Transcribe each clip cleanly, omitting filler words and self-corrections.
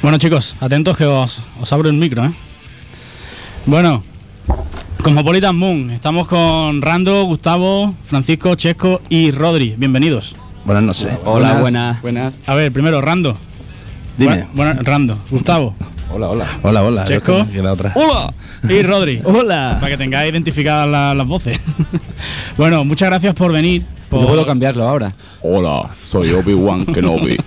Bueno, chicos, atentos que os abro el micro, ¿eh? Bueno, Cosmopolitan Moon, estamos con Rando, Gustavo, Francisco, Chesco y Rodri. Bienvenidos. Buenas noches. Hola, buenas. A ver, primero, Rando. Dime. Rando. Gustavo. Hola. Chesco. Hola. Y Rodri. Hola. Para que tengáis identificadas las voces. Bueno, muchas gracias por venir. Yo puedo cambiarlo ahora. Hola, soy Obi-Wan Kenobi.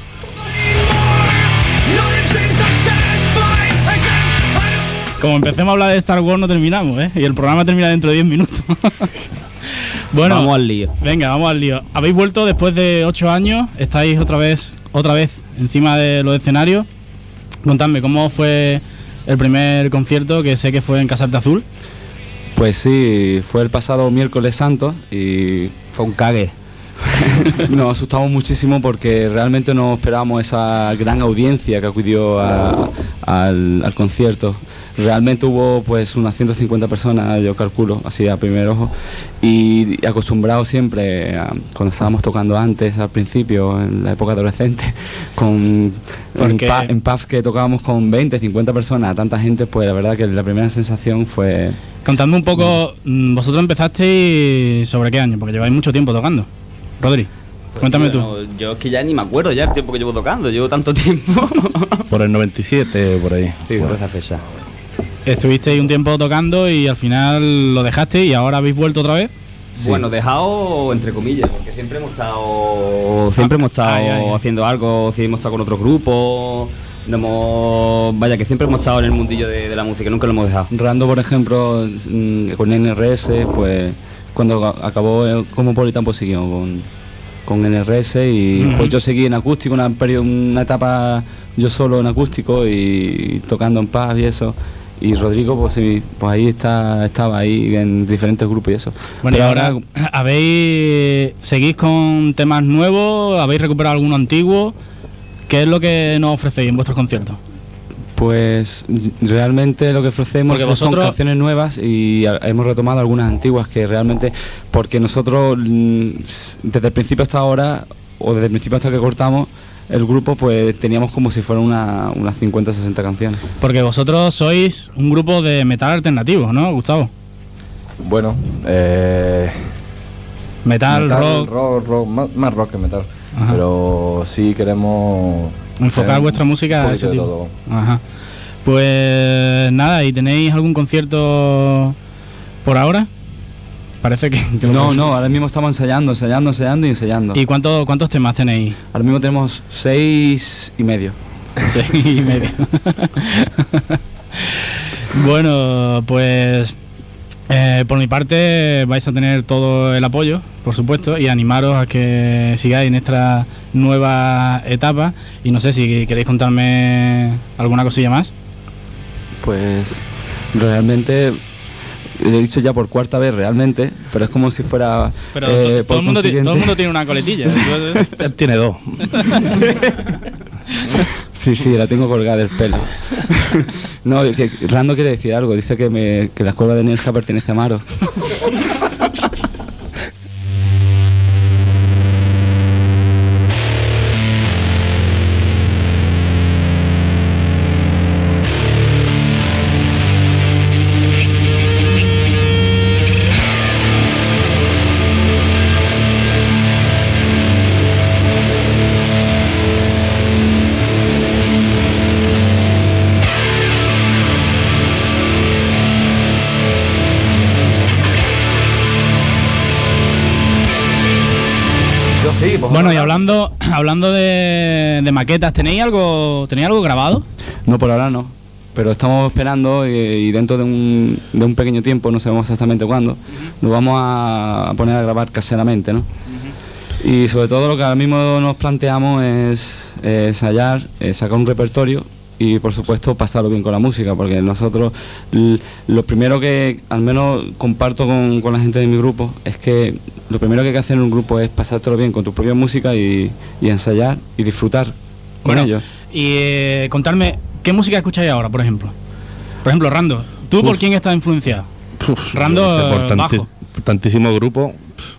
Como empecemos a hablar de Star Wars no terminamos, ¿eh? Y el programa termina dentro de 10 minutos. Bueno, vamos al lío. Venga, vamos al lío. Habéis vuelto después de 8 años, estáis otra vez encima de los escenarios. Contadme, ¿cómo fue el primer concierto, que sé que fue en Casarte Azul? Pues sí, fue el pasado miércoles santo y Fue un cague. nos asustamos muchísimo porque realmente no esperábamos esa gran audiencia que acudió al concierto. Realmente hubo pues unas 150 personas, yo calculo, así a primer ojo, y acostumbrado siempre, cuando estábamos tocando antes, al principio, en la época adolescente, en pubs que tocábamos con 20, 50 personas, a tanta gente, pues la verdad que la primera sensación fue... Contadme un poco, vosotros empezasteis sobre qué año, porque lleváis mucho tiempo tocando. Rodri, cuéntame tú. Yo es que ya ni me acuerdo ya el tiempo que llevo tocando, llevo tanto tiempo. Por el 97, por ahí. Sí, por esa fecha. Estuvisteis un tiempo tocando y al final lo dejaste y ahora habéis vuelto otra vez. Sí. Bueno, dejado entre comillas, porque siempre hemos estado haciendo algo, sí, hemos estado con otros grupos, que siempre hemos estado en el mundillo de la música, nunca lo hemos dejado. Rando, por ejemplo, con NRS, pues cuando acabó Cosmopolitan, pues siguió con NRS y pues yo seguí en acústico, una etapa yo solo en acústico y tocando en pub y eso. Y Rodrigo, pues sí, pues ahí estaba ahí en diferentes grupos y eso. Bueno, pero y ahora ¿seguís con temas nuevos? ¿Habéis recuperado alguno antiguo? ¿Qué es lo que nos ofrecéis en vuestros conciertos? Pues realmente lo que ofrecemos son canciones nuevas y hemos retomado algunas antiguas que realmente, porque nosotros desde el principio hasta ahora, o desde el principio hasta que cortamos el grupo, pues teníamos como si fueran unas 50 o 60 canciones. Porque vosotros sois un grupo de metal alternativo, ¿no, Gustavo? Bueno, metal, rock, más rock que metal. Ajá. Pero sí queremos enfocar vuestra música a ese tipo. Todo. Ajá. Pues nada, ¿y tenéis algún concierto por ahora? Parece que no, ahora mismo estamos ensayando y ensayando. ¿Y cuántos temas tenéis? Ahora mismo tenemos 6 y medio. 6 y medio. Bueno, pues por mi parte vais a tener todo el apoyo, por supuesto, y animaros a que sigáis en esta nueva etapa. Y no sé si queréis contarme alguna cosilla más. Pues realmente... He dicho ya por cuarta vez realmente, pero es como si fuera... Pero todo el mundo tiene una coletilla. Él tiene 2. Sí, la tengo colgada del pelo. No, que Rando quiere decir algo, dice que la escuela de Nerja pertenece a Maro. Bueno, y hablando de maquetas, ¿tenéis algo grabado? No, por ahora no, pero estamos esperando y dentro de un pequeño tiempo, no sabemos exactamente cuándo, nos vamos a poner a grabar caseramente, ¿no? Y sobre todo lo que ahora mismo nos planteamos es ensayar, sacar un repertorio y por supuesto pasarlo bien con la música, porque nosotros lo primero que al menos comparto con la gente de mi grupo es que lo primero que hay que hacer en un grupo es pasártelo bien con tu propia música y ensayar y disfrutar con ellos. Y contarme, ¿qué música escucháis ahora, por ejemplo? Por ejemplo, Rando, ¿tú por quién estás influenciado? Rando, tantísimo grupo.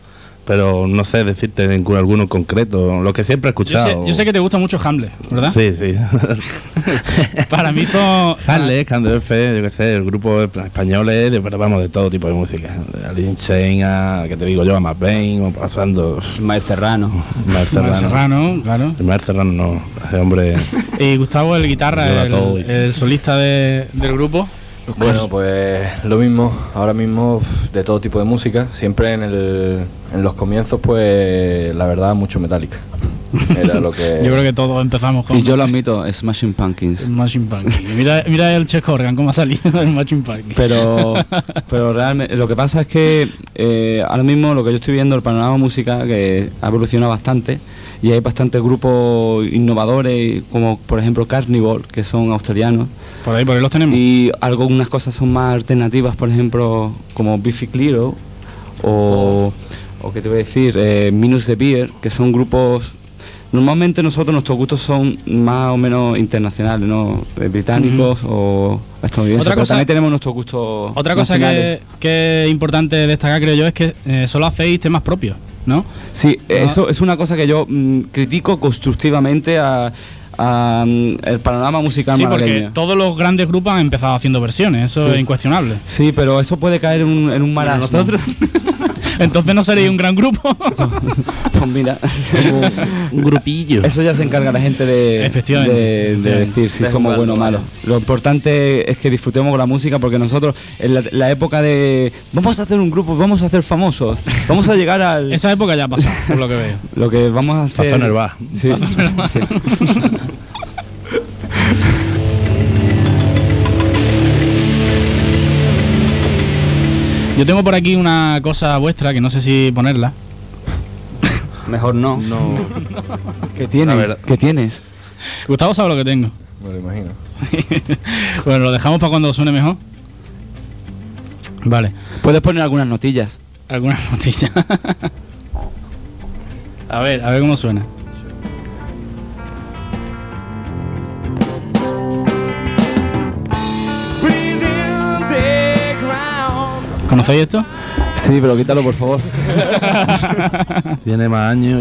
pero no sé decirte ningún alguno en concreto, lo que siempre he escuchado. Yo sé que te gusta mucho Hamlet, ¿verdad? Sí, sí. Para mí son... Hamlet, Candle F, yo qué sé, el grupo españoles, pero vamos, de todo tipo de música. De Alice Chain a, que te digo yo, a Matt Bain, o pasando... Ismael Serrano. Ismael Manuel Serrano, claro. Ismael Serrano no, ese hombre... Y Gustavo, el guitarra, Lleva todo. el solista del grupo. Bueno, pues lo mismo, ahora mismo de todo tipo de música, siempre en los comienzos, pues la verdad, mucho Metallica. Era lo que... Yo creo que todos empezamos con... Y yo lo admito, Smashing Pumpkins. Machine Pumpkins. Mira el Chet Corgan cómo ha salido el Machine Pumpkins. Pero realmente lo que pasa es que ahora mismo lo que yo estoy viendo, el panorama musical, que ha evolucionado bastante y hay bastantes grupos innovadores, como por ejemplo Carnival, que son australianos. Por ahí los tenemos. Y algunas cosas son más alternativas, por ejemplo, como Biffy Clyro o qué te voy a decir, Minus the Beer, que son grupos... Normalmente nuestros gustos son más o menos internacionales, ¿no? Británicos o estadounidenses. Otra pero cosa- también tenemos nuestros gustos Otra cosa nacionales. que es importante destacar, creo yo, es que solo hacéis temas propios, ¿no? Sí, eso es una cosa que yo critico constructivamente a el panorama musical Sí, porque malagueño. todos los grandes grupos han empezado haciendo versiones, eso Sí. es incuestionable. Sí, pero eso puede caer en un marasmo. Nosotros... Entonces no seréis un gran grupo. Pues mira, un grupillo. eso ya se encarga la gente de Efectivamente. decir si De somos jugarlo, buenos o malos. Lo importante es que disfrutemos con la música, porque nosotros en la época de vamos a hacer un grupo, vamos a hacer famosos, vamos a llegar al... Esa época ya ha pasado, por lo que veo. Lo que vamos a hacer... Pasó en el bar. Sí, sí. Yo tengo por aquí una cosa vuestra que no sé si ponerla. Mejor no. No, ¿Qué La tienes? verdad. ¿Qué tienes? Gustavo sabe lo que tengo. me lo imagino. Bueno, lo dejamos para cuando suene mejor. Vale, Puedes poner algunas notillas. alguna noticias. A ver cómo suena. ¿Conocéis esto? Sí, pero quítalo, por favor. Tiene más años.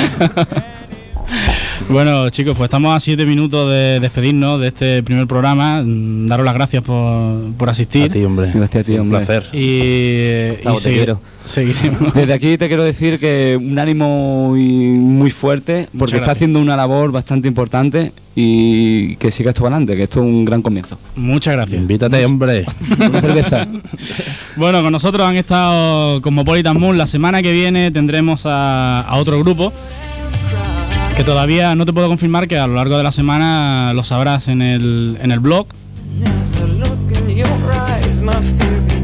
Bueno, chicos, pues estamos a 7 minutos de despedirnos de este primer programa. Daros las gracias por A asistir. ti, hombre. Gracias a ti, Un hombre. placer. Y Gustavo, te quiero. seguiremos. Desde aquí te quiero decir que un ánimo muy fuerte, porque está gracias. haciendo una labor bastante importante y que siga esto para adelante, que esto es un gran comienzo. Muchas gracias. Invítate, hombre. Una cerveza. Bueno, con nosotros han estado Cosmopolitan Moon. La semana que viene tendremos a otro grupo que todavía no te puedo confirmar, que a lo largo de la semana lo sabrás en el blog. As I look in your eyes, my fear